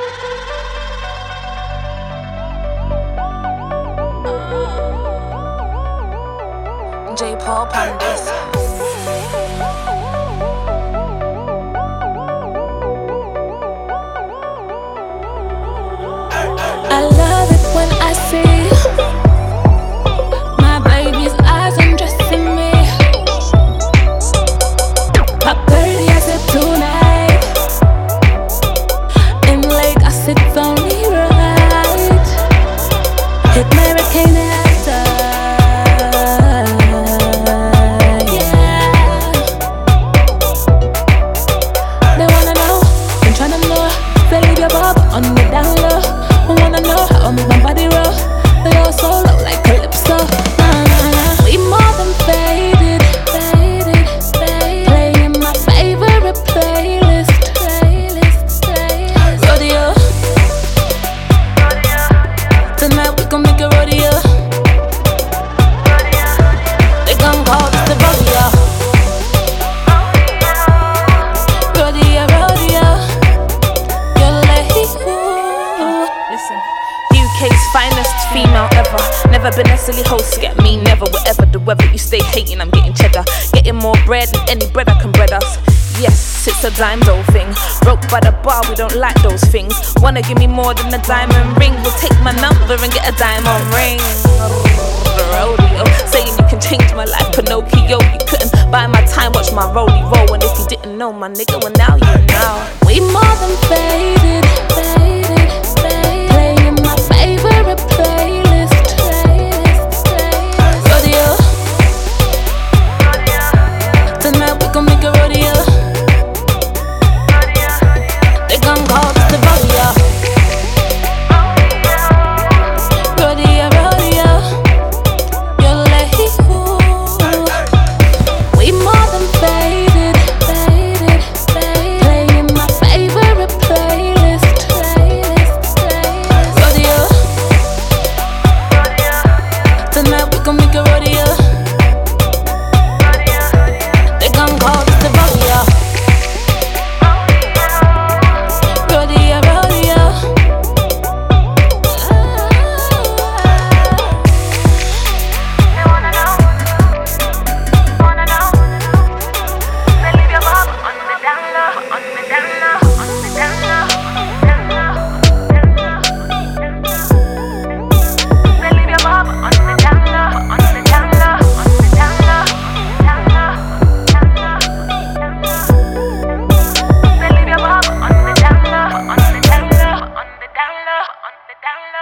J. Paul Pandis. I love it when I see my baby's eyes undressing me. Pop 30, I said tonight. In Lagos, it's only right. Hit Hurricane after. Yeah. They wanna know, been tryna know. They leave your bob on the down low. Wanna know how I make my body roll. They all so low like Calypso. We more than faded. Playing my favorite playlist. Rodeo. Tonight we gon' make a rodeo. They gon' call this the rodeo. Rodeo. You're late. Listen, UK's finest female ever. Never been a silly host, get me never. Whatever the weather, you stay hating, I'm getting cheddar. Getting more bread than any bread I can bread us. Yes, it's a dime dough thing. Broke by the bar, we don't like those things. Wanna give me more than a diamond ring? We'll take my number and get a diamond ring. Rodeo, saying you can change my life, Pinocchio. You couldn't buy my time, watch my rollie roll. And if you didn't know, my nigga, well now you know. We more than faded. Playing my favorite playlist. Rodeo. Tonight we gon' make a rodeo. They gon' call this the rodeo. Rodeo. You're late. We more than faded. Playing my favorite playlist. Rodeo. Tonight we gon' make a rodeo. They gon' call this the rodeo. Rodeo. They wanna know. They leave your bob on the down low, on the down low, on the down low. They leave your bob on the down low, on the down low, on the down low. They leave your bob on the down low, on the down low, on the down low, on the down low.